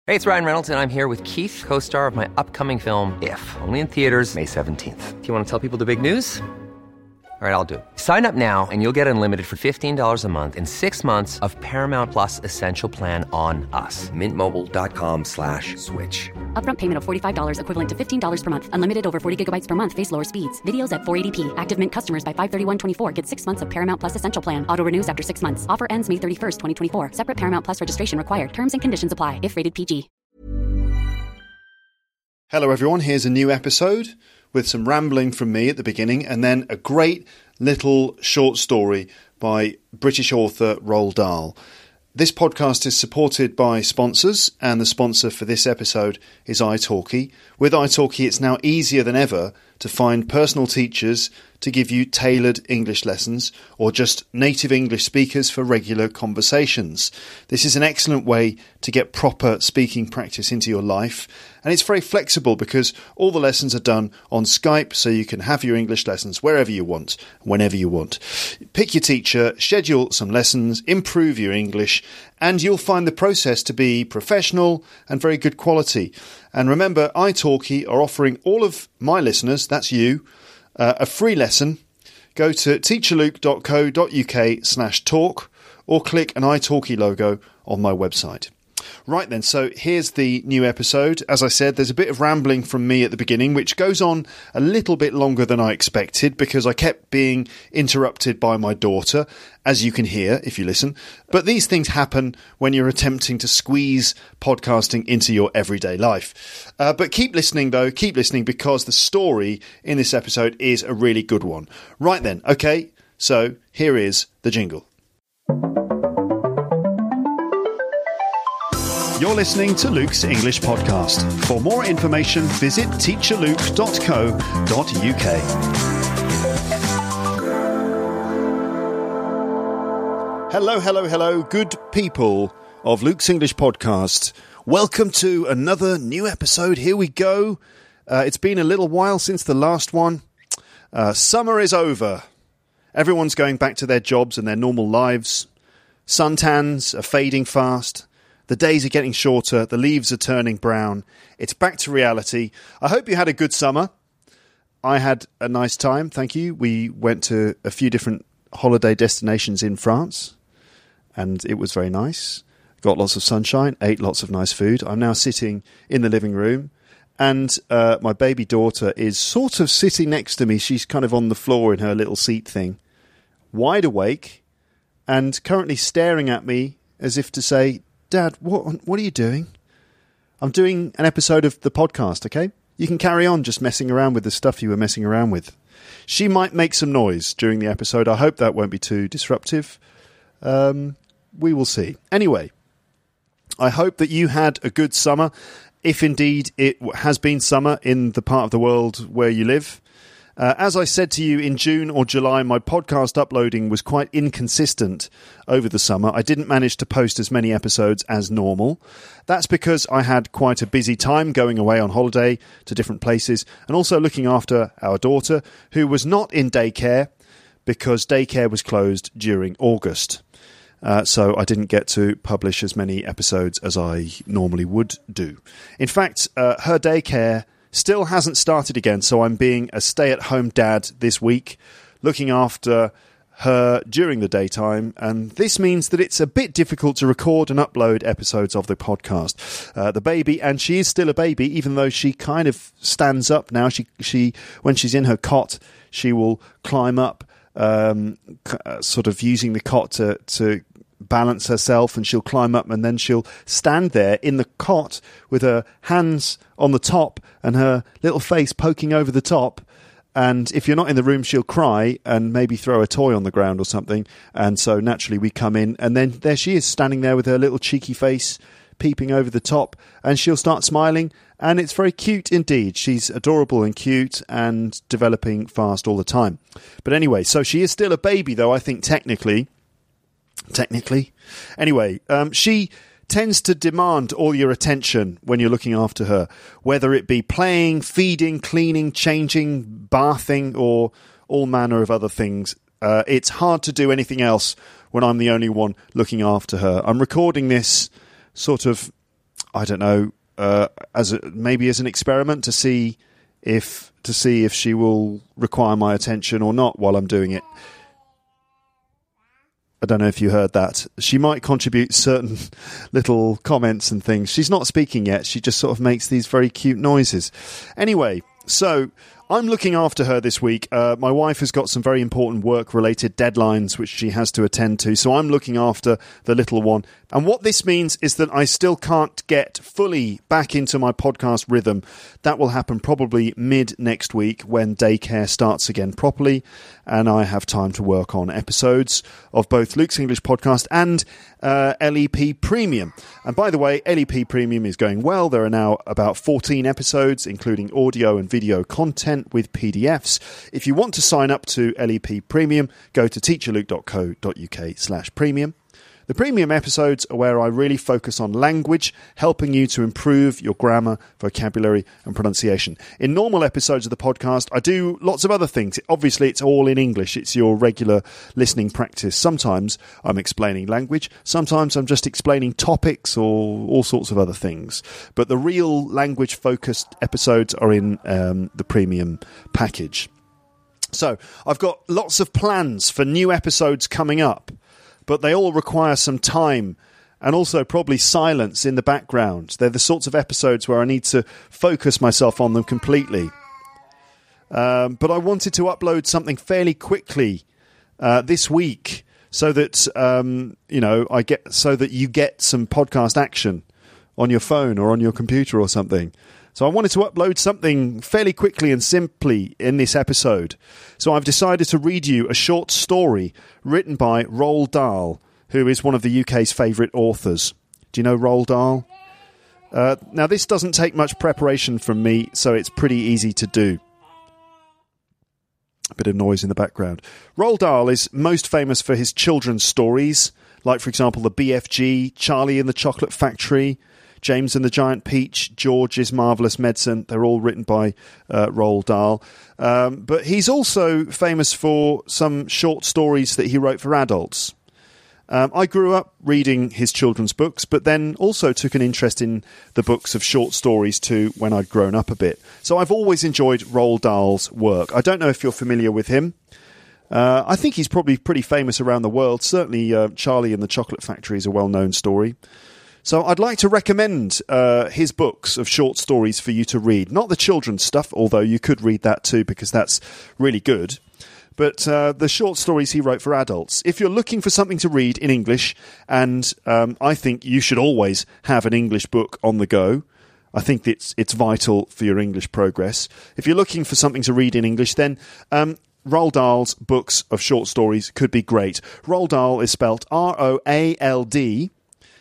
Hey, it's Ryan Reynolds, and I'm here with Keith, co-star of my upcoming film, If, only in theaters May 17th. Do you want to tell people the big news? All right, I'll do it. Sign up now and you'll get unlimited for $15 a month and 6 months of Paramount Plus Essential Plan on us. MintMobile.com/switch. Upfront payment of $45 equivalent to $15 per month. Unlimited over 40 gigabytes per month. Face lower speeds. Videos at 480p. Active Mint customers by 531.24 get 6 months of Paramount Plus Essential Plan. Auto renews after 6 months. Offer ends May 31st, 2024. Separate Paramount Plus registration required. Terms and conditions apply if rated PG. Hello everyone, here's a new episode with some rambling from me at the beginning and then a great little short story by British author Roald Dahl. This podcast is supported by sponsors, and the sponsor for this episode is italki. With italki, it's now easier than ever to find personal teachers to give you tailored English lessons or just native English speakers for regular conversations. This is an excellent way to get proper speaking practice into your life, and it's very flexible because all the lessons are done on Skype, so you can have your English lessons wherever you want, whenever you want. Pick your teacher, schedule some lessons, improve your English, and you'll find the process to be professional and very good quality. And remember, italki are offering all of my listeners, that's you, a free lesson. Go to teacherluke.co.uk/talk or click an italki logo on my website. Right then, so here's the new episode. As I said, there's a bit of rambling from me at the beginning, which goes on a little bit longer than I expected because I kept being interrupted by my daughter, as you can hear if you listen. But these things happen when you're attempting to squeeze podcasting into your everyday life. But keep listening, though. Keep listening because the story in this episode is a really good one. Right then, okay, so here is the jingle. You're listening to Luke's English Podcast. For more information, visit teacherluke.co.uk. Hello, good people of Luke's English Podcast. Welcome to another new episode. Here we go. It's been a little while since the last one. Summer is over. Everyone's going back to their jobs and their normal lives. Suntans are fading fast. The days are getting shorter, the leaves are turning brown. It's back to reality. I hope you had a good summer. I had a nice time, thank you. We went to a few different holiday destinations in France, and it was very nice. Got lots of sunshine, ate lots of nice food. I'm now sitting in the living room, and my baby daughter is sort of sitting next to me. She's kind of on the floor in her little seat thing, wide awake, and currently staring at me as if to say, Dad, what are you doing? I'm doing an episode of the podcast, okay? You can carry on just messing around with the stuff you were messing around with. She might make some noise during the episode. I hope that won't be too disruptive. We will see. Anyway, I hope that you had a good summer, if indeed it has been summer in the part of the world where you live. As I said to you in June or July, my podcast uploading was quite inconsistent over the summer. I didn't manage to post as many episodes as normal. That's because I had quite a busy time going away on holiday to different places and also looking after our daughter, who was not in daycare because daycare was closed during August. So I didn't get to publish as many episodes as I normally would do. In fact, her daycare still hasn't started again, so I'm being a stay-at-home dad this week, looking after her during the daytime, and this means that it's a bit difficult to record and upload episodes of the podcast. The baby, and she is still a baby, even though she kind of stands up now. She when she's in her cot, she will climb up, sort of using the cot to balance herself, and she'll climb up and then she'll stand there in the cot with her hands on the top and her little face poking over the top, and if you're not in the room she'll cry and maybe throw a toy on the ground or something, and so naturally we come in and then there she is standing there with her little cheeky face peeping over the top, and she'll start smiling, and it's very cute indeed. She's adorable and cute and developing fast all the time. But anyway, so she is still a baby though, I think technically. Anyway, she tends to demand all your attention when you're looking after her, whether it be playing, feeding, cleaning, changing, bathing, or all manner of other things. It's hard to do anything else when I'm the only one looking after her. I'm recording this sort of I don't know, maybe as an experiment to see if she will require my attention or not while I'm doing it. I don't know if you heard that. She might contribute certain little comments and things. She's not speaking yet. She just sort of makes these very cute noises. Anyway, so I'm looking after her this week. My wife has got some very important work-related deadlines which she has to attend to, so I'm looking after the little one. And what this means is that I still can't get fully back into my podcast rhythm. That will happen probably mid-next week when daycare starts again properly, and I have time to work on episodes of both Luke's English Podcast and LEP Premium. And by the way, LEP Premium is going well. There are now about 14 episodes, including audio and video content with PDFs. If you want to sign up to LEP Premium, go to teacherluke.co.uk/premium. The premium episodes are where I really focus on language, helping you to improve your grammar, vocabulary and pronunciation. In normal episodes of the podcast, I do lots of other things. Obviously, it's all in English. It's your regular listening practice. Sometimes I'm explaining language. Sometimes I'm just explaining topics or all sorts of other things. But the real language-focused episodes are in the premium package. So I've got lots of plans for new episodes coming up, but they all require some time and also probably silence in the background. They're the sorts of episodes where I need to focus myself on them completely. But I wanted to upload something fairly quickly this week so that so that you get some podcast action on your phone or on your computer or something. So I wanted to upload something fairly quickly and simply in this episode. So I've decided to read you a short story written by Roald Dahl, who is one of the UK's favourite authors. Do you know Roald Dahl? Now, this doesn't take much preparation from me, so it's pretty easy to do. A bit of noise in the background. Roald Dahl is most famous for his children's stories, like, for example, The BFG, Charlie and the Chocolate Factory, James and the Giant Peach, George's Marvellous Medicine. They're all written by Roald Dahl. But he's also famous for some short stories that he wrote for adults. I grew up reading his children's books, but then also took an interest in the books of short stories too when I'd grown up a bit. So I've always enjoyed Roald Dahl's work. I don't know if you're familiar with him. I think he's probably pretty famous around the world. Certainly Charlie and the Chocolate Factory is a well-known story. So I'd like to recommend his books of short stories for you to read. Not the children's stuff, although you could read that too because that's really good. But the short stories he wrote for adults. If you're looking for something to read in English, and I think you should always have an English book on the go. I think it's vital for your English progress. If you're looking for something to read in English, then Roald Dahl's books of short stories could be great. Roald Dahl is spelt Roald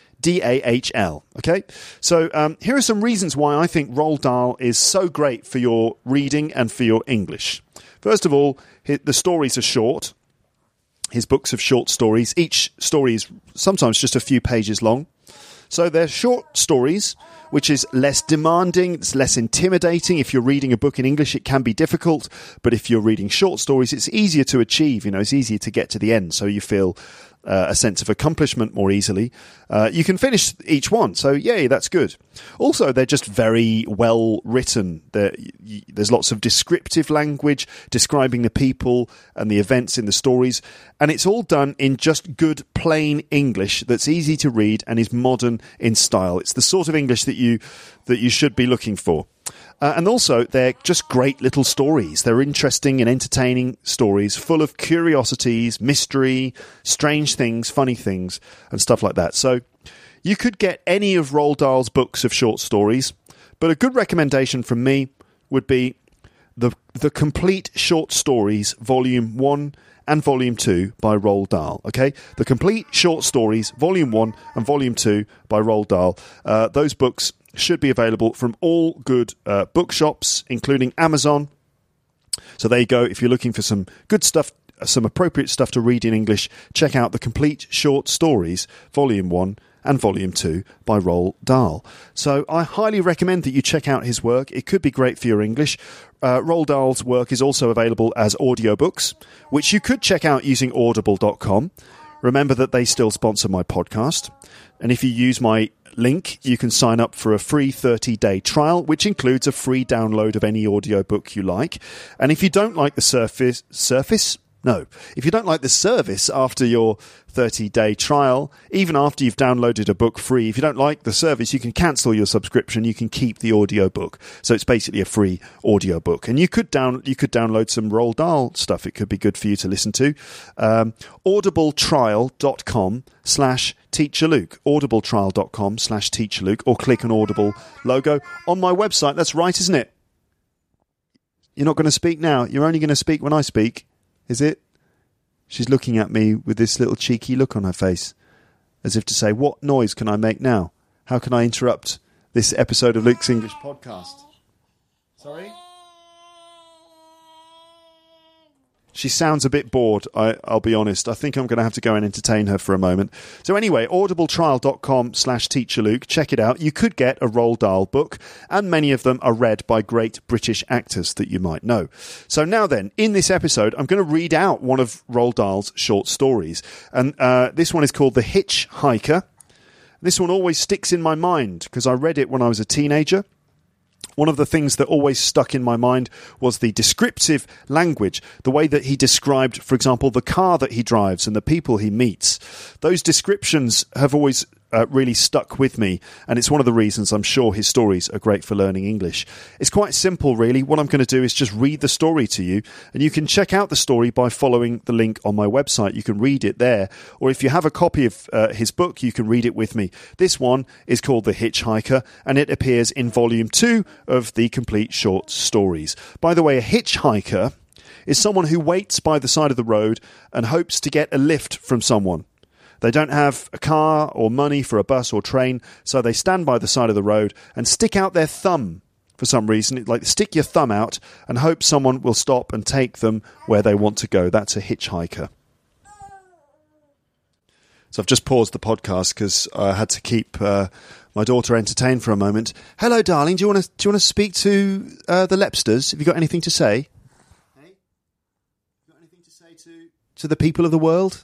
Dahl. Okay, so here are some reasons why I think Roald Dahl is so great for your reading and for your English. First of all, the stories are short. His books of short stories. Each story is sometimes just a few pages long. So they're short stories, which is less demanding, it's less intimidating. If you're reading a book in English, it can be difficult. But if you're reading short stories, it's easier to achieve. It's easier to get to the end. So you feel a sense of accomplishment more easily. You can finish each one, so yay, that's good. Also, they're just very well written. There's lots of descriptive language describing the people and the events in the stories, and it's all done in just good, plain English that's easy to read and is modern in style. It's the sort of English that you should be looking for. And also, they're just great little stories. They're interesting and entertaining stories full of curiosities, mystery, strange things, funny things, and stuff like that. So you could get any of Roald Dahl's books of short stories, but a good recommendation from me would be the Complete Short Stories, Volume 1 and Volume 2 by Roald Dahl. Okay? The Complete Short Stories, Volume 1 and Volume 2 by Roald Dahl. Those books should be available from all good bookshops, including Amazon. So there you go. If you're looking for some good stuff, some appropriate stuff to read in English, check out The Complete Short Stories, Volume 1 and Volume 2 by Roald Dahl. So I highly recommend that you check out his work. It could be great for your English. Roald Dahl's work is also available as audiobooks, which you could check out using audible.com. Remember that they still sponsor my podcast. And if you use my link, you can sign up for a free 30-day trial, which includes a free download of any audiobook you like. And if you don't like the if you don't like the service after your 30-day trial, even after you've downloaded a book free, if you don't like the service, you can cancel your subscription. You can keep the audiobook. So it's basically a free audiobook. And you could download some Roald Dahl stuff. It could be good for you to listen to. audibletrial.com/TeacherLuke. audibletrial.com/TeacherLuke, or click an Audible logo on my website. That's right, isn't it? You're not going to speak now. You're only going to speak when I speak. Is it? She's looking at me with this little cheeky look on her face, as if to say, what noise can I make now? How can I interrupt this episode of Luke's English podcast? Sorry? She sounds a bit bored, I'll be honest. I think I'm going to have to go and entertain her for a moment. So anyway, audibletrial.com/TeacherLuke. Check it out. You could get a Roald Dahl book, and many of them are read by great British actors that you might know. So now then, in this episode, I'm going to read out one of Roald Dahl's short stories. And this one is called The Hitchhiker. This one always sticks in my mind because I read it when I was a teenager. One of the things that always stuck in my mind was the descriptive language, the way that he described, for example, the car that he drives and the people he meets. Those descriptions have always really stuck with me, and it's one of the reasons I'm sure his stories are great for learning English. It's quite simple, really. What I'm going to do is just read the story to you, and you can check out the story by following the link on my website. You can read it there, or if you have a copy of his book, you can read it with me. This one is called The Hitchhiker, and it appears in Volume 2 of the Complete Short Stories. By the way, a hitchhiker is someone who waits by the side of the road and hopes to get a lift from someone. They don't have a car or money for a bus or train, so they stand by the side of the road and stick out their thumb for some reason. Like, stick your thumb out and hope someone will stop and take them where they want to go. That's a hitchhiker. So I've just paused the podcast because I had to keep my daughter entertained for a moment. Hello, darling. Do you want to speak to the Lepsters? Have you got anything to say? Hey, got anything to say to the people of the world?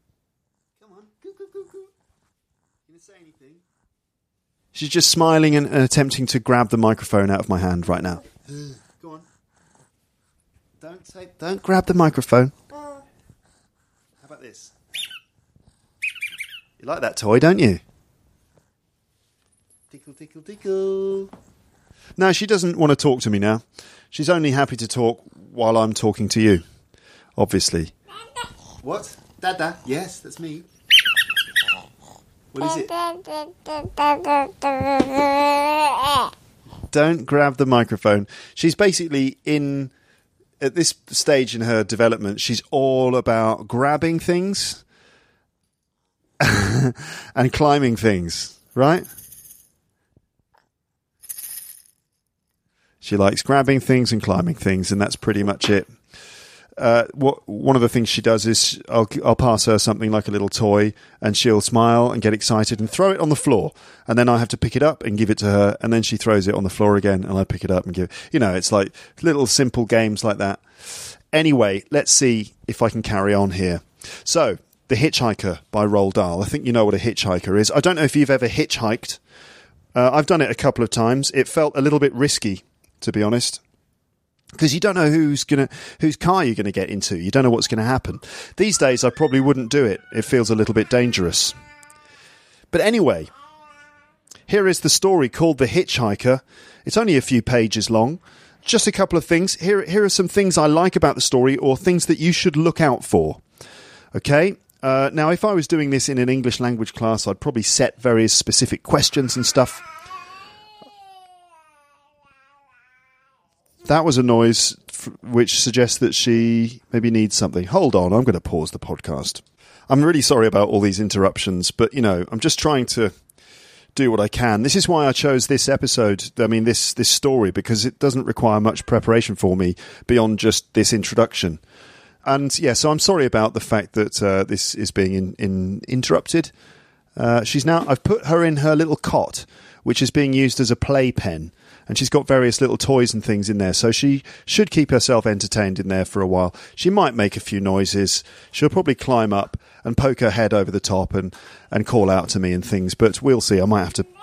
She's just smiling and attempting to grab the microphone out of my hand right now. Go on. Don't grab the microphone. How about this? You like that toy, don't you? Tickle, tickle, tickle. No, she doesn't want to talk to me now. She's only happy to talk while I'm talking to you, obviously. What? Dada? Yes, that's me. What is it? Don't grab the microphone. She's basically at this stage in her development, she's all about grabbing things and climbing things, right? She likes grabbing things and climbing things, and that's pretty much it. One of the things she does is I'll pass her something like a little toy, and she'll smile and get excited and throw it on the floor, and then I have to pick it up and give it to her, and then she throws it on the floor again, and I pick it up and give it. It's like little simple games like that. Anyway, let's see if I can carry on here. So, The Hitchhiker by Roald Dahl. I think you know what a hitchhiker is. I don't know if you've ever hitchhiked. I've done it a couple of times. It felt a little bit risky, to be honest, because you don't know whose car you're going to get into. You don't know what's going to happen. These days, I probably wouldn't do it. It feels a little bit dangerous. But anyway, here is the story called The Hitchhiker. It's only a few pages long. Just a couple of things. Here are some things I like about the story, or things that you should look out for. Okay? Now, if I was doing this in an English language class, I'd probably set various specific questions and stuff. That was a noise which suggests that she maybe needs something. Hold on, I'm going to pause the podcast. I'm really sorry about all these interruptions, but, I'm just trying to do what I can. This is why I chose this episode, this story, because it doesn't require much preparation for me beyond just this introduction. And, yeah, so I'm sorry about the fact that this is being interrupted. I've put her in her little cot, which is being used as a playpen. And she's got various little toys and things in there, so she should keep herself entertained in there for a while. She might make a few noises. She'll probably climb up and poke her head over the top and call out to me and things, but we'll see. I might have to...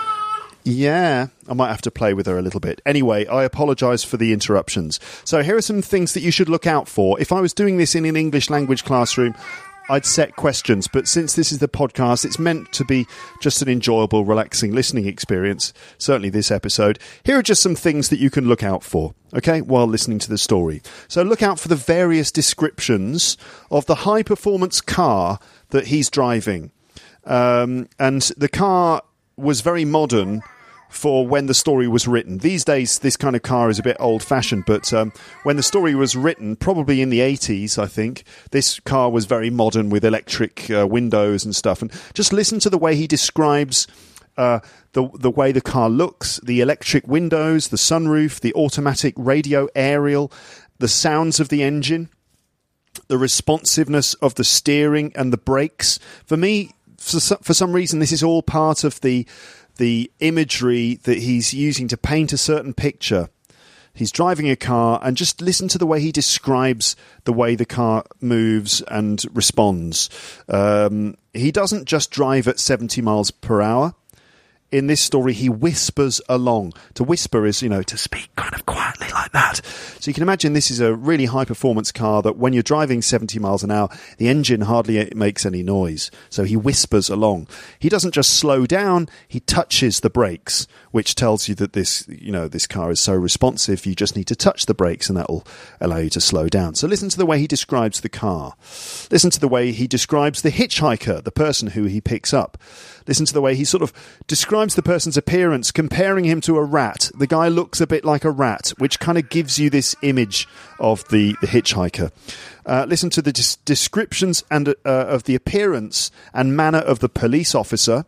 I might have to play with her a little bit. Anyway, I apologise for the interruptions. So here are some things that you should look out for. If I was doing this in an English language classroom, I'd set questions, but since this is the podcast, it's meant to be just an enjoyable, relaxing listening experience, certainly this episode. Here are just some things that you can look out for, okay, while listening to the story. So look out for the various descriptions of the high-performance car that he's driving. And the car was very modern for when the story was written. These days, this kind of car is a bit old-fashioned, but when the story was written, probably in the 80s, I think, this car was very modern with electric windows and stuff. And just listen to the way he describes the way the car looks, the electric windows, the sunroof, the automatic radio aerial, the sounds of the engine, the responsiveness of the steering and the brakes. For me, for some reason, this is all part of the imagery that he's using to paint a certain picture. He's driving a car, and just listen to the way he describes the way the car moves and responds. He doesn't just drive at 70 miles per hour. In this story, he whispers along. To whisper is, to speak kind of quietly like that. So you can imagine this is a really high-performance car that when you're driving 70 miles an hour, the engine hardly makes any noise. So he whispers along. He doesn't just slow down, he touches the brakes, which tells you that this car is so responsive, you just need to touch the brakes and that will allow you to slow down. So listen to the way he describes the car. Listen to the way he describes the hitchhiker, the person who he picks up. Listen to the way he sort of describes the person's appearance, comparing him to a rat. The guy looks a bit like a rat, which kind of gives you this image of the hitchhiker. Listen to the descriptions and of the appearance and manner of the police officer.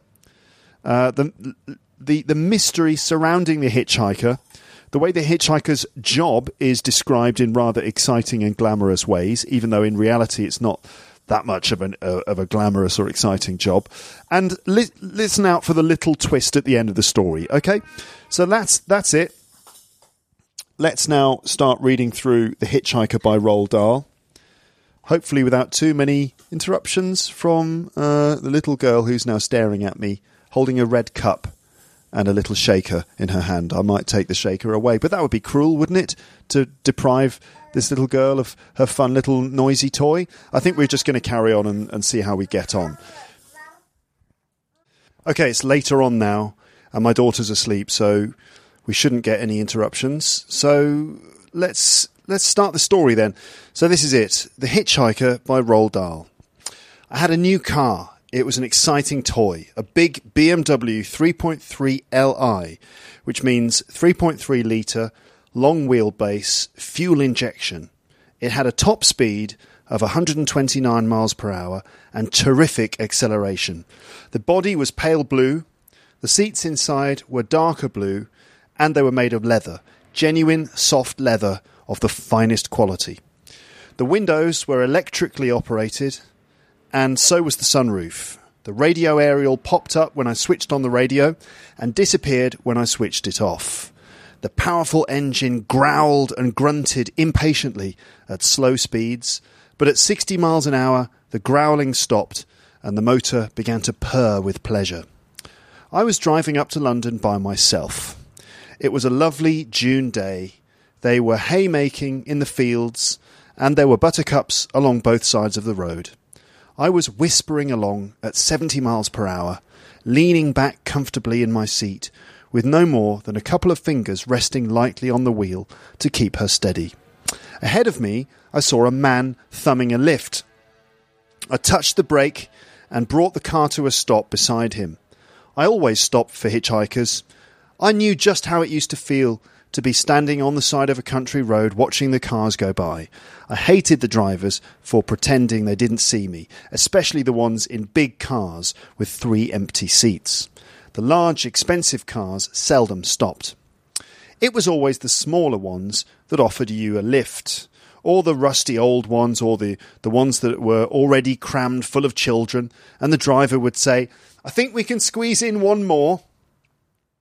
The mystery surrounding the hitchhiker. The way the hitchhiker's job is described in rather exciting and glamorous ways, even though in reality it's not that much of a glamorous or exciting job. And listen out for the little twist at the end of the story, okay? So that's it. Let's now start reading through The Hitchhiker by Roald Dahl, hopefully without too many interruptions from the little girl who's now staring at me, holding a red cup and a little shaker in her hand. I might take the shaker away, but that would be cruel, wouldn't it, to deprive this little girl of her fun little noisy toy? I think we're just going to carry on and see how we get on. Okay, it's later on now, and my daughter's asleep, so we shouldn't get any interruptions. So let's start the story then. So this is it, The Hitchhiker by Roald Dahl. I had a new car. It was an exciting toy, a big BMW 3.3 Li, which means 3.3 litre, long wheelbase, fuel injection. It had a top speed of 129 miles per hour and terrific acceleration. The body was pale blue, the seats inside were darker blue, and they were made of leather, genuine soft leather of the finest quality. The windows were electrically operated, and so was the sunroof. The radio aerial popped up when I switched on the radio and disappeared when I switched it off. The powerful engine growled and grunted impatiently at slow speeds, but at 60 miles an hour, the growling stopped and the motor began to purr with pleasure. I was driving up to London by myself. It was a lovely June day. They were haymaking in the fields, and there were buttercups along both sides of the road. I was whispering along at 70 miles per hour, leaning back comfortably in my seat, with no more than a couple of fingers resting lightly on the wheel to keep her steady. Ahead of me, I saw a man thumbing a lift. I touched the brake and brought the car to a stop beside him. I always stopped for hitchhikers. I knew just how it used to feel to be standing on the side of a country road watching the cars go by. I hated the drivers for pretending they didn't see me, especially the ones in big cars with 3 empty seats. The large, expensive cars seldom stopped. It was always the smaller ones that offered you a lift, or the rusty old ones, or the ones that were already crammed full of children, and the driver would say, "I think we can squeeze in one more."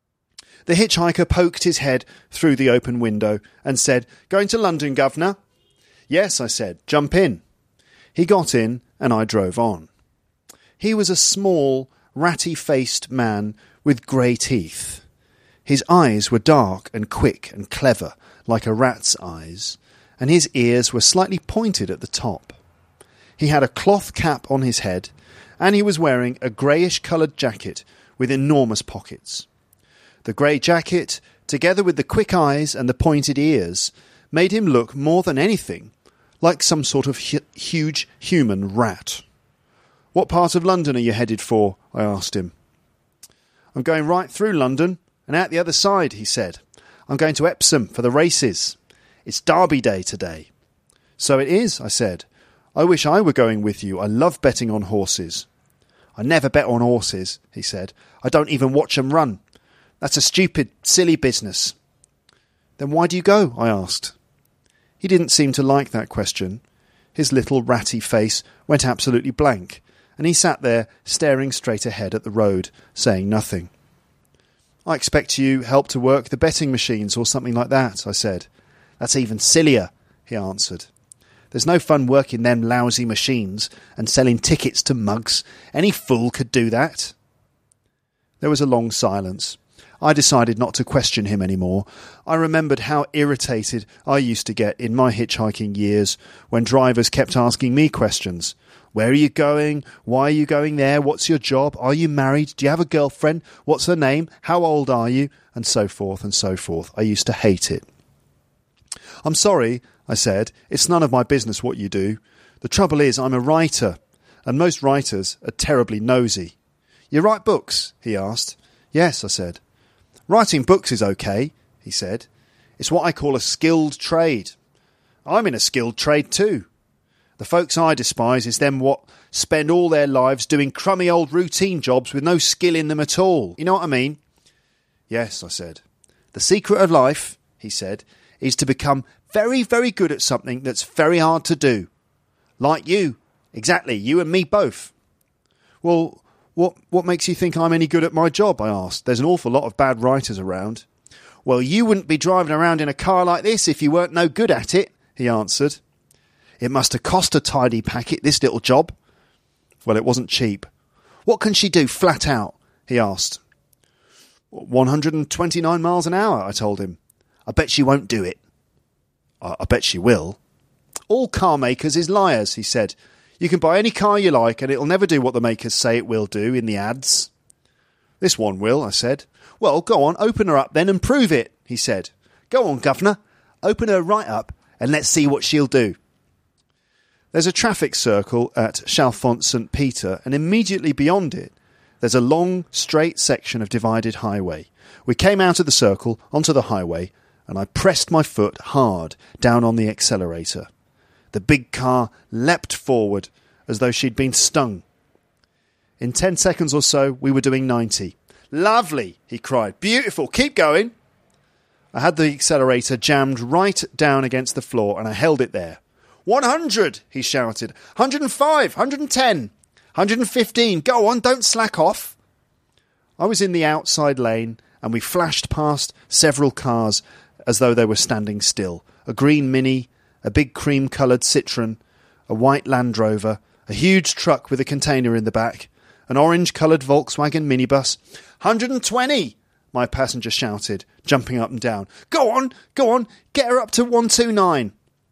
The hitchhiker poked his head through the open window and said, "Going to London, governor?" "Yes," I said. "Jump in." He got in and I drove on. He was a small, ratty-faced man with grey teeth. His eyes were dark and quick and clever, like a rat's eyes, and his ears were slightly pointed at the top. He had a cloth cap on his head, and he was wearing a greyish-coloured jacket with enormous pockets. The grey jacket, together with the quick eyes and the pointed ears, made him look more than anything like some sort of huge human rat. "What part of London are you headed for?" I asked him. "I'm going right through London and out the other side," he said. "I'm going to Epsom for the races. It's Derby Day today." "So it is," I said. "I wish I were going with you. I love betting on horses." "I never bet on horses," he said. "I don't even watch them run. That's a stupid, silly business." "Then why do you go?" I asked. He didn't seem to like that question. His little ratty face went absolutely blank, and he sat there staring straight ahead at the road, saying nothing. "I expect you help to work the betting machines or something like that," I said. "That's even sillier," he answered. "There's no fun working them lousy machines and selling tickets to mugs. Any fool could do that." There was a long silence. I decided not to question him any more. I remembered how irritated I used to get in my hitchhiking years when drivers kept asking me questions. "Where are you going? Why are you going there? What's your job? Are you married? Do you have a girlfriend? What's her name? How old are you?" And so forth and so forth. I used to hate it. "I'm sorry," I said. "It's none of my business what you do. The trouble is I'm a writer, and most writers are terribly nosy." "You write books?" he asked. "Yes," I said. "Writing books is okay," he said. "It's what I call a skilled trade. I'm in a skilled trade too. The folks I despise is them what spend all their lives doing crummy old routine jobs with no skill in them at all. You know what I mean?" "Yes," I said. "The secret of life," he said, "is to become very, very good at something that's very hard to do. Like you. Exactly, you and me both." "Well, what makes you think I'm any good at my job?" I asked. "There's an awful lot of bad writers around." "Well, you wouldn't be driving around in a car like this if you weren't no good at it," he answered. "It must have cost a tidy packet, this little job." "Well, it wasn't cheap." "What can she do flat out?" he asked. 129 miles an hour, I told him. "I bet she won't do it." I bet she will." "All car makers is liars," he said. "You can buy any car you like and it'll never do what the makers say it will do in the ads." "This one will," I said. "Well, go on, open her up then and prove it," he said. "Go on, governor, open her right up and let's see what she'll do." There's a traffic circle at Chalfont St. Peter, and immediately beyond it there's a long, straight section of divided highway. We came out of the circle onto the highway, and I pressed my foot hard down on the accelerator. The big car leapt forward as though she'd been stung. In 10 seconds or so, we were doing 90. "Lovely," he cried. "Beautiful. Keep going." I had the accelerator jammed right down against the floor, and I held it there. 100, he shouted. 105, 110, 115. Go on, don't slack off. I was in the outside lane, and we flashed past several cars as though they were standing still. A green Mini, a big cream-coloured Citroën, a white Land Rover, a huge truck with a container in the back, an orange-coloured Volkswagen minibus. 120, my passenger shouted, jumping up and down. Go on, get her up to 129.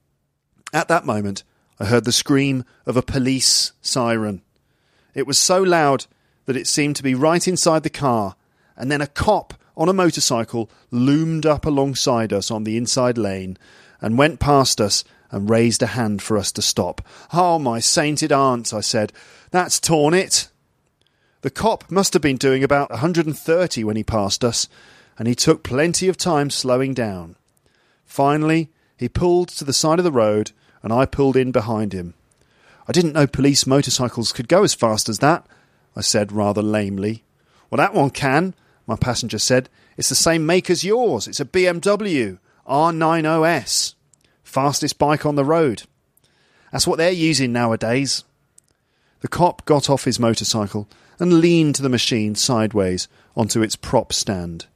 At that moment, I heard the scream of a police siren. It was so loud that it seemed to be right inside the car, and then a cop on a motorcycle loomed up alongside us on the inside lane and went past us and raised a hand for us to stop. "Oh, my sainted aunt," I said, "that's torn it." The cop must have been doing about 130 when he passed us, and he took plenty of time slowing down. Finally, he pulled to the side of the road, and I pulled in behind him. "I didn't know police motorcycles could go as fast as that," I said rather lamely. "Well, that one can," my passenger said. "It's the same make as yours. It's a BMW R90S. Fastest bike on the road. That's what they're using nowadays." The cop got off his motorcycle and leaned the machine sideways onto its prop stand.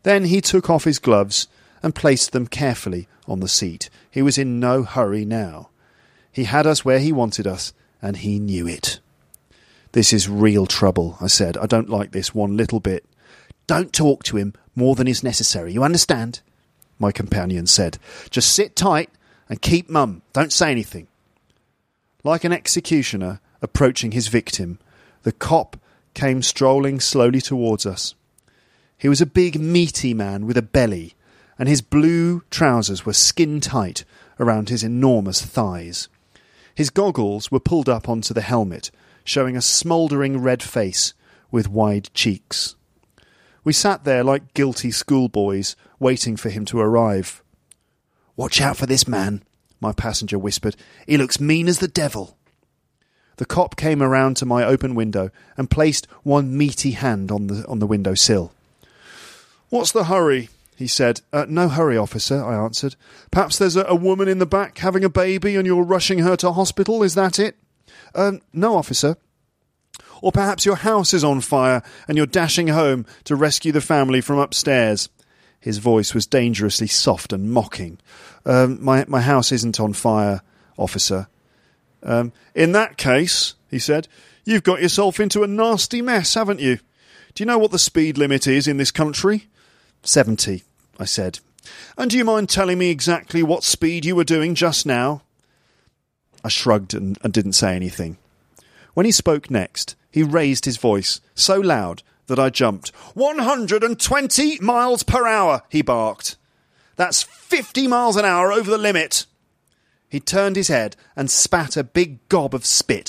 Then he took off his gloves and placed them carefully on the seat. He was in no hurry now. He had us where he wanted us, and he knew it. "This is real trouble," I said. "I don't like this one little bit." "Don't talk to him more than is necessary, you understand?" my companion said. "Just sit tight and keep mum. Don't say anything." Like an executioner approaching his victim, the cop came strolling slowly towards us. He was a big, meaty man with a belly, and his blue trousers were skin-tight around his enormous thighs. His goggles were pulled up onto the helmet, showing a smouldering red face with wide cheeks. We sat there like guilty schoolboys, waiting for him to arrive. "Watch out for this man," my passenger whispered. "He looks mean as the devil." The cop came around to my open window and placed one meaty hand on the window sill. "What's the hurry?" he said. "No hurry, officer," I answered. "Perhaps there's a woman in the back having a baby and you're rushing her to hospital, is that it?" "No, officer." "Or perhaps your house is on fire and you're dashing home to rescue the family from upstairs." His voice was dangerously soft and mocking. My house isn't on fire, officer." "In that case," he said, "you've got yourself into a nasty mess, haven't you? Do you know what the speed limit is in this country?" 70, I said. "And do you mind telling me exactly what speed you were doing just now?" I shrugged and didn't say anything. When he spoke next, he raised his voice so loud that I jumped. 120 miles per hour, he barked. "That's 50 miles an hour over the limit." He turned his head and spat a big gob of spit.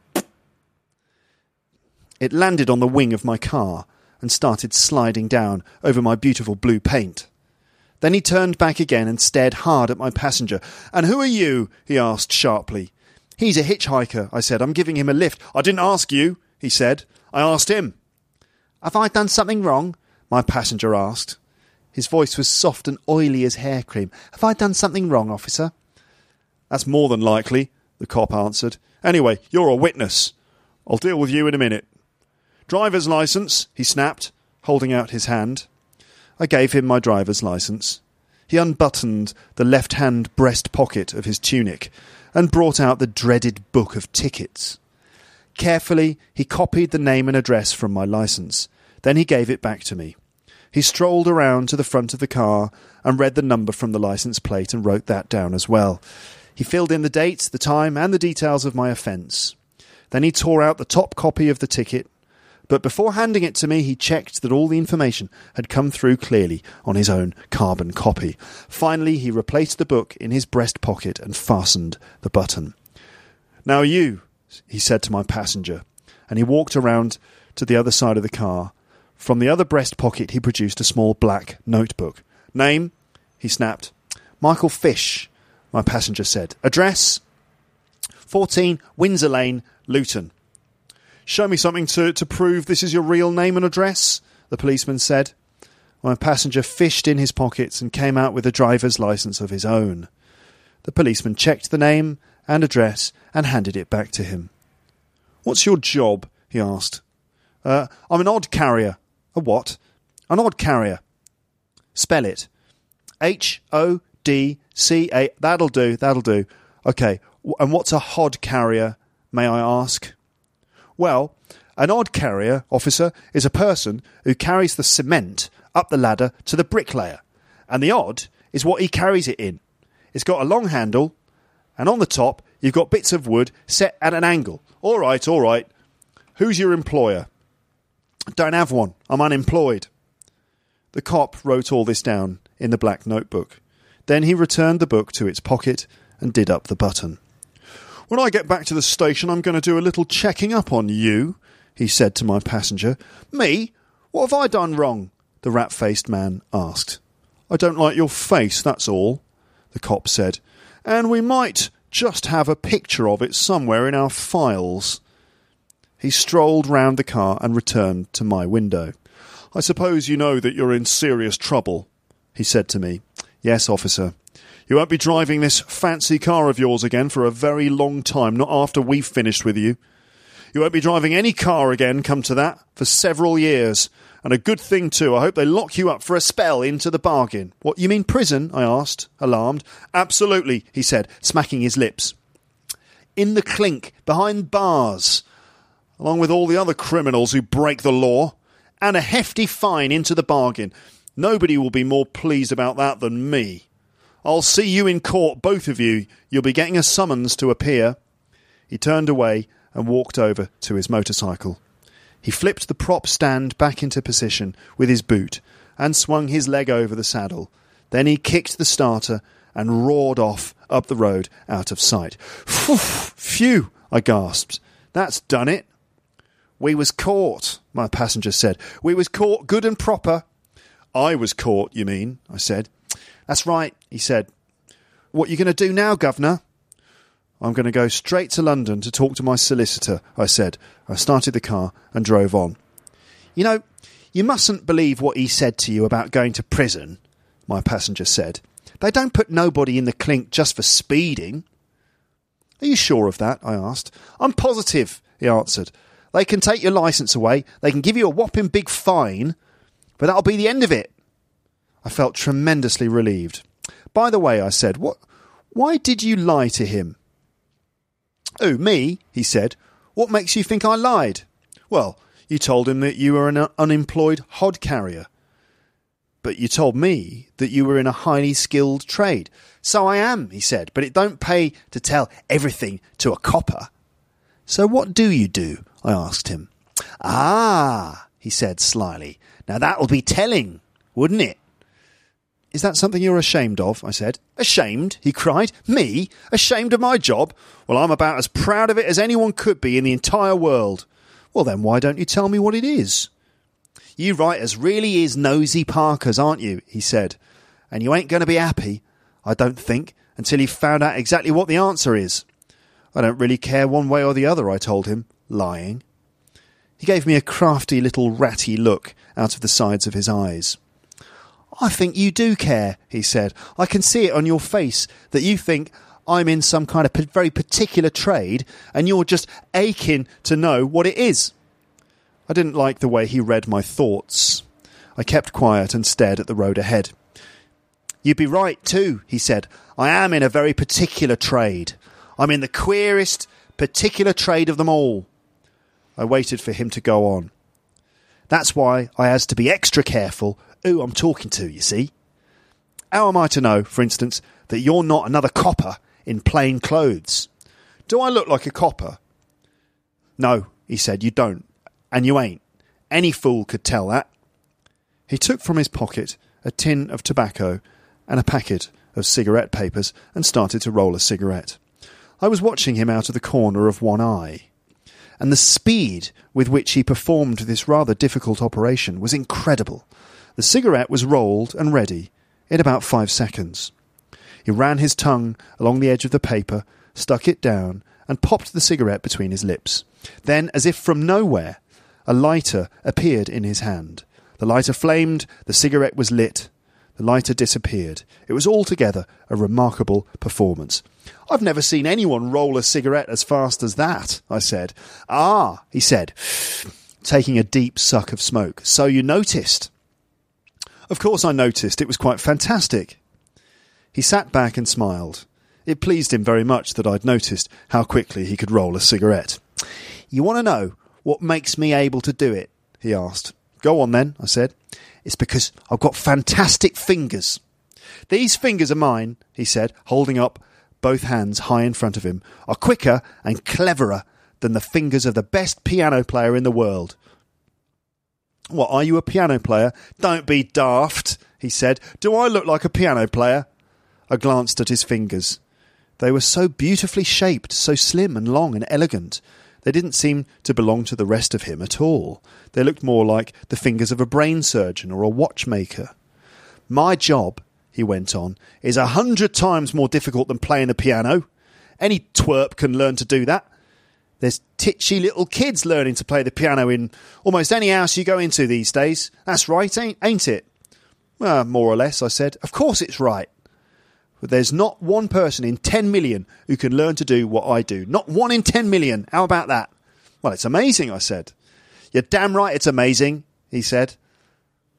It landed on the wing of my car and started sliding down over my beautiful blue paint. Then he turned back again and stared hard at my passenger. "And who are you?" he asked sharply. "He's a hitchhiker," I said. "I'm giving him a lift." "I didn't ask you," he said. "I asked him." "Have I done something wrong?" my passenger asked. His voice was soft and oily as hair cream. "Have I done something wrong, officer?" "That's more than likely," the cop answered. "Anyway, you're a witness. I'll deal with you in a minute." "Driver's licence," he snapped, holding out his hand. I gave him my driver's licence. He unbuttoned the left-hand breast pocket of his tunic and brought out the dreaded book of tickets. Carefully, he copied the name and address from my licence. Then he gave it back to me. He strolled around to the front of the car and read the number from the licence plate and wrote that down as well. He filled in the date, the time, and the details of my offence. Then he tore out the top copy of the ticket, but before handing it to me, he checked that all the information had come through clearly on his own carbon copy. Finally, he replaced the book in his breast pocket and fastened the button. "Now you," he said to my passenger, and he walked around to the other side of the car. From the other breast pocket, he produced a small black notebook. "Name?" he snapped. "Michael Fish," my passenger said. "Address?" 14 Windsor Lane, Luton. "Show me something to prove this is your real name and address," the policeman said. My passenger fished in his pockets and came out with a driver's licence of his own. The policeman checked the name and address and handed it back to him. "What's your job?" he asked. "I'm an odd carrier." "A what?" "An odd carrier." "Spell it." HODCA. That'll do. Okay, and what's a hod carrier, may I ask? "Well, an odd carrier, officer, is a person who carries the cement up the ladder to the bricklayer, and the odd is what he carries it in. It's got a long handle, and on the top you've got bits of wood set at an angle." All right. "Who's your employer?" "Don't have one. I'm unemployed." The cop wrote all this down in the black notebook. Then he returned the book to its pocket and did up the button. "When I get back to the station, I'm going to do a little checking up on you," he said to my passenger. "Me? What have I done wrong?" the rat-faced man asked. "I don't like your face, that's all," the cop said. "And we might just have a picture of it somewhere in our files." He strolled round the car and returned to my window. "I suppose you know that you're in serious trouble," he said to me. "Yes, officer. You won't be driving this fancy car of yours again for a very long time, not after we've finished with you. You won't be driving any car again, come to that, for several years, And a good thing too. I hope they lock you up for a spell into the bargain. What, you mean prison? I asked, alarmed. Absolutely, he said, smacking his lips. In the clink, behind bars, along with all the other criminals who break the law, and a hefty fine into the bargain. Nobody will be more pleased about that than me. I'll see you in court, both of you. You'll be getting a summons to appear. He turned away and walked over to his motorcycle. He flipped the prop stand back into position with his boot and swung his leg over the saddle. Then he kicked the starter and roared off up the road out of sight. Phew, I gasped. That's done it. We was caught, my passenger said. We was caught good and proper. I was caught, you mean, I said. That's right, he said. What you going to do now, governor? I'm going to go straight to London to talk to my solicitor, I said. I started the car and drove on. You know, you mustn't believe what he said to you about going to prison, my passenger said. They don't put nobody in the clink just for speeding. Are you sure of that? I asked. I'm positive, he answered. They can take your licence away, they can give you a whopping big fine, but that'll be the end of it. I felt tremendously relieved. By the way, I said, why did you lie to him? Oh, me, he said. What makes you think I lied? Well, you told him that you were an unemployed hod carrier. But you told me that you were in a highly skilled trade. So I am, he said, but it don't pay to tell everything to a copper. So what do you do? I asked him. Ah, he said slyly. Now that'll be telling, wouldn't it? Is that something you're ashamed of? I said. Ashamed? He cried. Me? Ashamed of my job? Well, I'm about as proud of it as anyone could be in the entire world. Well, then why don't you tell me what it is? You writers really is nosy Parkers, aren't you? He said. And you ain't going to be happy, I don't think, until you've found out exactly what the answer is. I don't really care one way or the other, I told him, lying. He gave me a crafty little ratty look out of the sides of his eyes. I think you do care, he said. I can see it on your face that you think I'm in some kind of very particular trade and you're just aching to know what it is. I didn't like the way he read my thoughts. I kept quiet and stared at the road ahead. You'd be right too, he said. I am in a very particular trade. I'm in the queerest particular trade of them all. I waited for him to go on. That's why I has to be extra careful who I'm talking to, you see. How am I to know, for instance, that you're not another copper in plain clothes? Do I look like a copper? No, he said, you don't. And you ain't. Any fool could tell that. He took from his pocket a tin of tobacco and a packet of cigarette papers and started to roll a cigarette. I was watching him out of the corner of one eye, and the speed with which he performed this rather difficult operation was incredible. The cigarette was rolled and ready in about 5 seconds. He ran his tongue along the edge of the paper, stuck it down, and popped the cigarette between his lips. Then, as if from nowhere, a lighter appeared in his hand. The lighter flamed, the cigarette was lit, the lighter disappeared. It was altogether a remarkable performance. I've never seen anyone roll a cigarette as fast as that, I said. Ah, he said, taking a deep suck of smoke. So you noticed? Of course I noticed. It was quite fantastic. He sat back and smiled. It pleased him very much that I'd noticed how quickly he could roll a cigarette. You want to know what makes me able to do it? He asked. Go on then, I said. It's because I've got fantastic fingers. These fingers of mine, he said, holding up both hands high in front of him, are quicker and cleverer than the fingers of the best piano player in the world. What, are you a piano player? Don't be daft, he said. Do I look like a piano player? I glanced at his fingers. They were so beautifully shaped, so slim and long and elegant. They didn't seem to belong to the rest of him at all. They looked more like the fingers of a brain surgeon or a watchmaker. My job, he went on, is 100 times more difficult than playing the piano. Any twerp can learn to do that. There's titchy little kids learning to play the piano in almost any house you go into these days. That's right, ain't it? Well, more or less, I said. Of course it's right. But there's not one person in 10 million who can learn to do what I do. Not 1 in 10 million. How about that? Well, it's amazing, I said. You're damn right it's amazing, he said.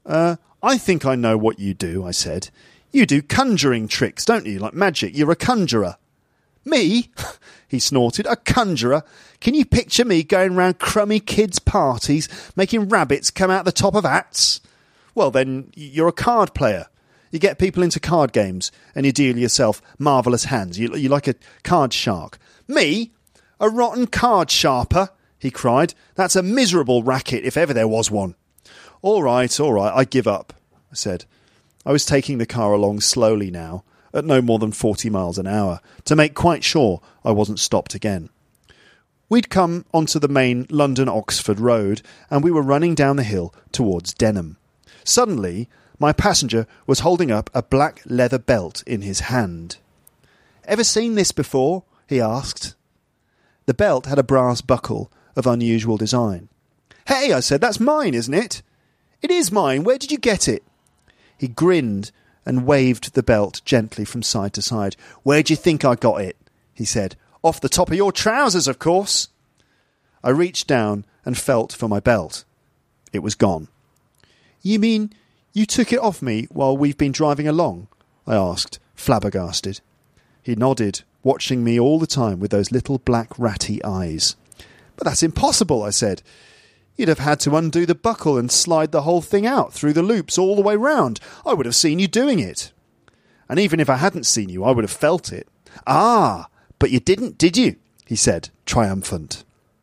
I think I know what you do, I said. You do conjuring tricks, don't you? Like magic. You're a conjurer. Me? He snorted. A conjurer? Can you picture me going round crummy kids' parties, making rabbits come out the top of hats? Well, then, you're a card player. You get people into card games, and you deal yourself marvellous hands. You're like a card shark. Me? A rotten card sharper? He cried. That's a miserable racket, if ever there was one. All right, I give up, I said. I was taking the car along slowly now, at no more than 40 miles an hour, to make quite sure I wasn't stopped again. We'd come onto the main London-Oxford road, and we were running down the hill towards Denham. Suddenly, my passenger was holding up a black leather belt in his hand. Ever seen this before? He asked. The belt had a brass buckle of unusual design. Hey, I said, that's mine, isn't it? It is mine. Where did you get it? He grinned and waved the belt gently from side to side. Where do you think I got it? He said. Off the top of your trousers, of course. I reached down and felt for my belt. It was gone. You mean you took it off me while we've been driving along? I asked, flabbergasted. He nodded, watching me all the time with those little black ratty eyes. But that's impossible, I said. You'd have had to undo the buckle and slide the whole thing out through the loops all the way round. I would have seen you doing it. And even if I hadn't seen you, I would have felt it. Ah, but you didn't, did you? He said, triumphant.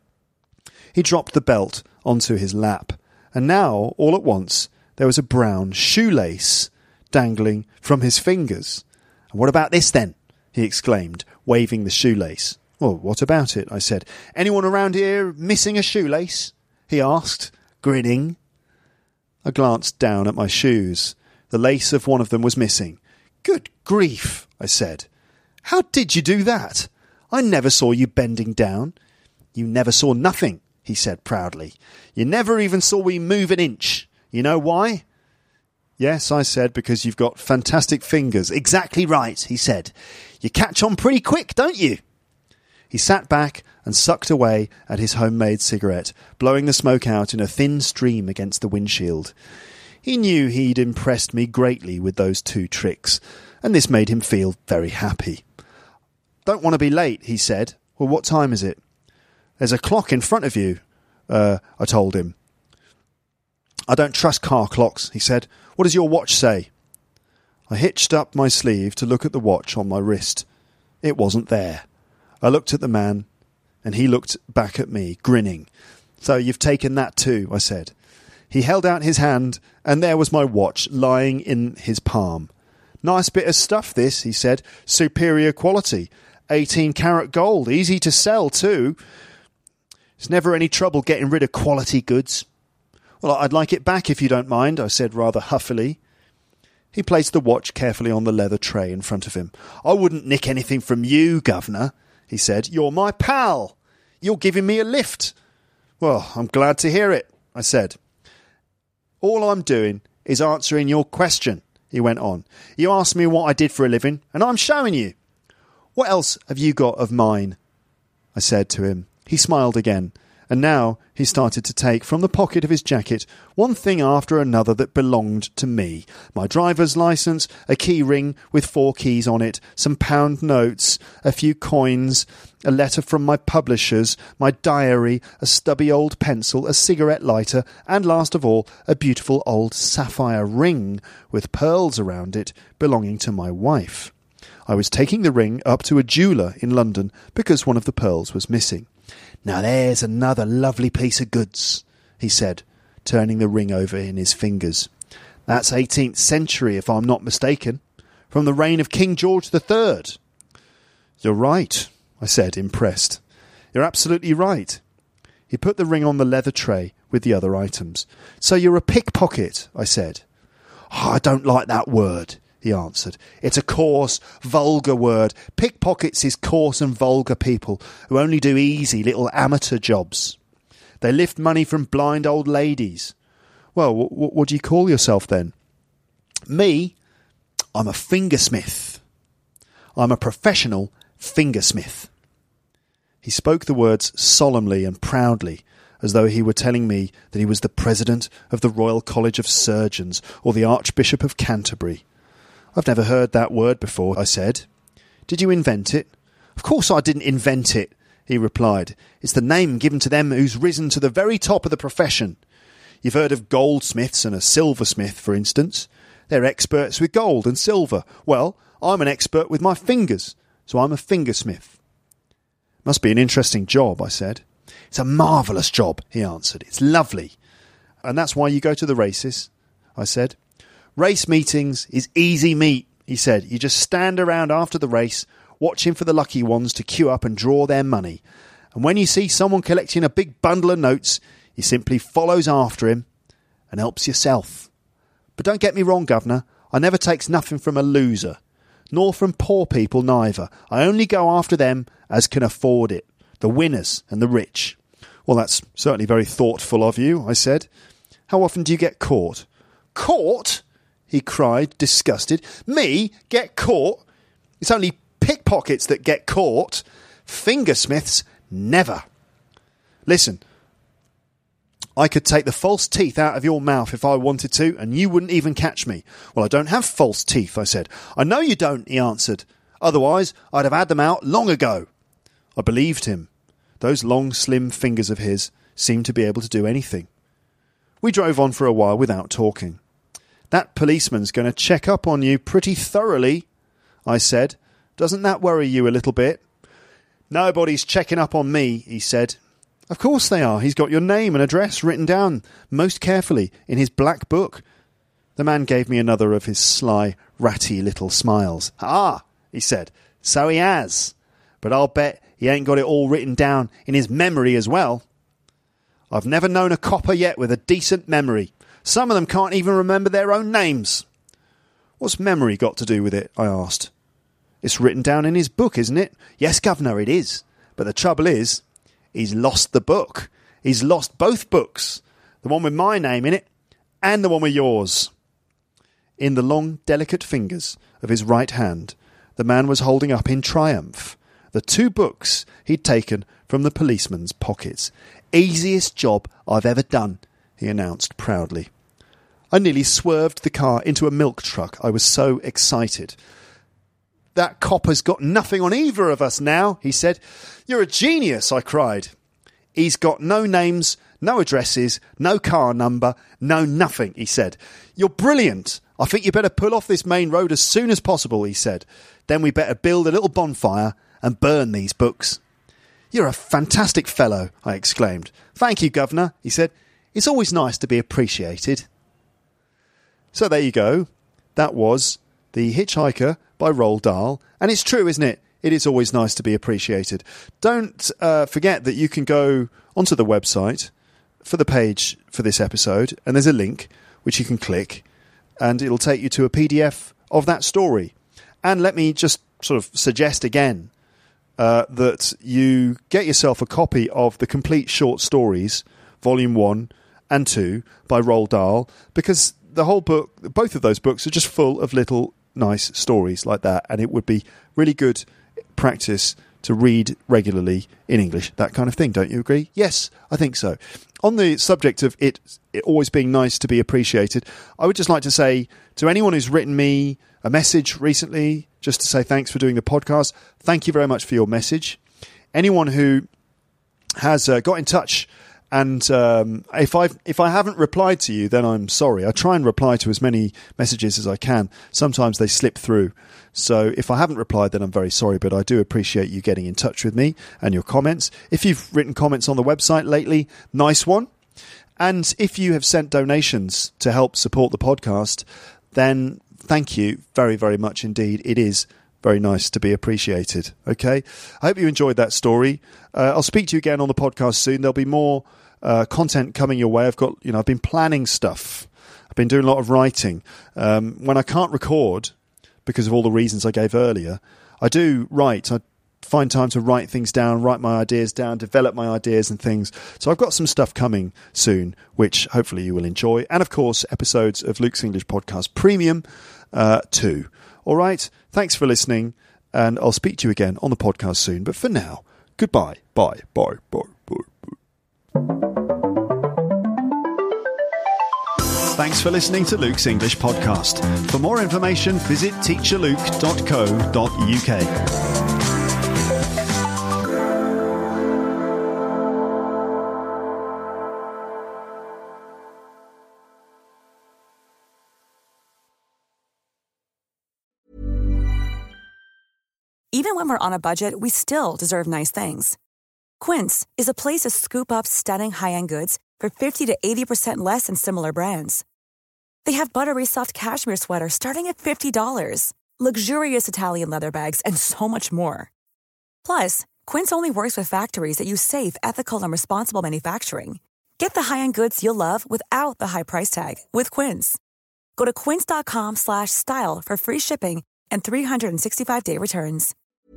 He dropped the belt onto his lap, and now, all at once, there was a brown shoelace dangling from his fingers. And what about this, then? He exclaimed, waving the shoelace. Well, what about it? I said. Anyone around here missing a shoelace? He asked, grinning. I glanced down at my shoes. The lace of one of them was missing. Good grief, I said. How did you do that? I never saw you bending down. You never saw nothing, he said proudly. You never even saw me move an inch. You know why? Yes, I said, because you've got fantastic fingers. Exactly right, he said. You catch on pretty quick, don't you? He sat back and sucked away at his homemade cigarette, blowing the smoke out in a thin stream against the windshield. He knew he'd impressed me greatly with those 2 tricks, and this made him feel very happy. Don't want to be late, he said. Well, what time is it? There's a clock in front of you, I told him. I don't trust car clocks, he said. What does your watch say? I hitched up my sleeve to look at the watch on my wrist. It wasn't there. I looked at the man, and he looked back at me, grinning. So you've taken that too, I said. He held out his hand, and there was my watch lying in his palm. Nice bit of stuff, this, he said. Superior quality. 18-carat gold. Easy to sell, too. There's never any trouble getting rid of quality goods. Well, I'd like it back if you don't mind, I said rather huffily. He placed the watch carefully on the leather tray in front of him. I wouldn't nick anything from you, governor, he said. You're my pal. You're giving me a lift. Well, I'm glad to hear it, I said. All I'm doing is answering your question, he went on. You asked me what I did for a living, and I'm showing you. What else have you got of mine? I said to him. He smiled again, and now he started to take from the pocket of his jacket one thing after another that belonged to me. My driver's licence, a key ring with 4 keys on it, some pound notes, a few coins, a letter from my publishers, my diary, a stubby old pencil, a cigarette lighter, and last of all, a beautiful old sapphire ring with pearls around it belonging to my wife. I was taking the ring up to a jeweller in London because one of the pearls was missing. Now there's another lovely piece of goods, he said, turning the ring over in his fingers. That's 18th century, if I'm not mistaken, from the reign of King George III. You're right, I said, impressed. You're absolutely right. He put the ring on the leather tray with the other items. So you're a pickpocket, I said. Oh, I don't like that word, he answered. It's a coarse, vulgar word. Pickpockets is coarse and vulgar people who only do easy little amateur jobs. They lift money from blind old ladies. Well, what do you call yourself then? Me? I'm a fingersmith. I'm a professional fingersmith. He spoke the words solemnly and proudly, as though he were telling me that he was the president of the Royal College of Surgeons or the Archbishop of Canterbury. "I've never heard that word before," I said. "Did you invent it?" "Of course I didn't invent it," he replied. "It's the name given to them who's risen to the very top of the profession. You've heard of goldsmiths and a silversmith, for instance. They're experts with gold and silver. Well, I'm an expert with my fingers, so I'm a fingersmith." "Must be an interesting job," I said. "It's a marvellous job," he answered. "It's lovely." "And that's why you go to the races?" I said. "Race meetings is easy meat," he said. "You just stand around after the race, watching for the lucky ones to queue up and draw their money. And when you see someone collecting a big bundle of notes, you simply follows after him and helps yourself. But don't get me wrong, Governor, I never takes nothing from a loser, nor from poor people neither. I only go after them as can afford it, the winners and the rich." "Well, that's certainly very thoughtful of you," I said. "How often do you get caught?" "Caught?" he cried, disgusted. "Me get caught? It's only pickpockets that get caught. Fingersmiths never. Listen, I could take the false teeth out of your mouth if I wanted to, and you wouldn't even catch me." "Well, I don't have false teeth," I said. "I know you don't," he answered. "Otherwise, I'd have had them out long ago." I believed him. Those long, slim fingers of his seemed to be able to do anything. We drove on for a while without talking. "That policeman's going to check up on you pretty thoroughly," I said. "Doesn't that worry you a little bit?" "Nobody's checking up on me," he said. "Of course they are. He's got your name and address written down most carefully in his black book." The man gave me another of his sly, ratty little smiles. "Ah," he said, "so he has. But I'll bet he ain't got it all written down in his memory as well. I've never known a copper yet with a decent memory. Some of them can't even remember their own names." "What's memory got to do with it?" I asked. "It's written down in his book, isn't it?" "Yes, Governor, it is. But the trouble is, he's lost the book. He's lost both books. The one with my name in it and the one with yours." In the long, delicate fingers of his right hand, the man was holding up in triumph the 2 books he'd taken from the policeman's pockets. "Easiest job I've ever done," he announced proudly. I nearly swerved the car into a milk truck. I was so excited. "That copper's got nothing on either of us now," he said. "You're a genius," I cried. "He's got no names, no addresses, no car number, no nothing," he said. "You're brilliant. I think you better pull off this main road as soon as possible," he said. "Then we better build a little bonfire and burn these books." "You're a fantastic fellow," I exclaimed. "Thank you, Governor," he said. "It's always nice to be appreciated." So there you go. That was The Hitchhiker by Roald Dahl. And it's true, isn't it? It is always nice to be appreciated. Don't forget that you can go onto the website for the page for this episode, and there's a link which you can click, and it'll take you to a PDF of that story. And let me just sort of suggest again that you get yourself a copy of the complete short stories, Volume 1 and 2 by Roald Dahl, because the whole book, both of those books, are just full of little nice stories like that, and it would be really good practice to read regularly in English, that kind of thing. Don't you agree? Yes, I think so. On the subject of it always being nice to be appreciated, I would just like to say to anyone who's written me a message recently, just to say thanks for doing the podcast, thank you very much for your message. Anyone who has got in touch, and if I haven't replied to you, then I'm sorry. I try and reply to as many messages as I can. Sometimes they slip through. So if I haven't replied, then I'm very sorry, but I do appreciate you getting in touch with me and your comments. If you've written comments on the website lately, nice one. And if you have sent donations to help support the podcast, then thank you very, very much indeed. It is very nice to be appreciated. Okay? I hope you enjoyed that story. I'll speak to you again on the podcast soon. There'll be more content coming your way. I've been planning stuff. I've been doing a lot of writing. When I can't record, because of all the reasons I gave earlier, I do write. I find time to write things down, write my ideas down, develop my ideas and things. So I've got some stuff coming soon, which hopefully you will enjoy. And of course, episodes of Luke's English Podcast Premium too. All right. Thanks for listening, and I'll speak to you again on the podcast soon. But for now, goodbye. Bye. Bye. Bye. Bye. Bye. Thanks for listening to Luke's English Podcast. For more information, visit teacherluke.co.uk. Even when we're on a budget, we still deserve nice things. Quince is a place to scoop up stunning high-end goods for 50 to 80% less than similar brands. They have buttery soft cashmere sweaters starting at $50, luxurious Italian leather bags, and so much more. Plus, Quince only works with factories that use safe, ethical, and responsible manufacturing. Get the high-end goods you'll love without the high price tag with Quince. Go to quince.com/style for free shipping and 365-day returns.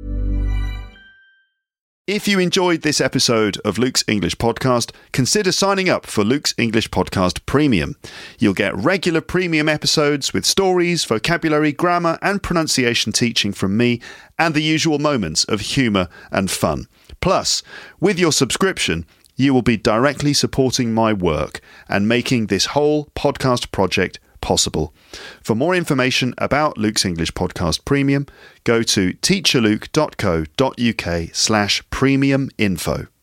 If you enjoyed this episode of Luke's English Podcast, consider signing up for Luke's English Podcast Premium. You'll get regular premium episodes with stories, vocabulary, grammar and pronunciation teaching from me and the usual moments of humour and fun. Plus, with your subscription, you will be directly supporting my work and making this whole podcast project possible. For more information about Luke's English Podcast Premium, go to teacherluke.co.uk/premium info.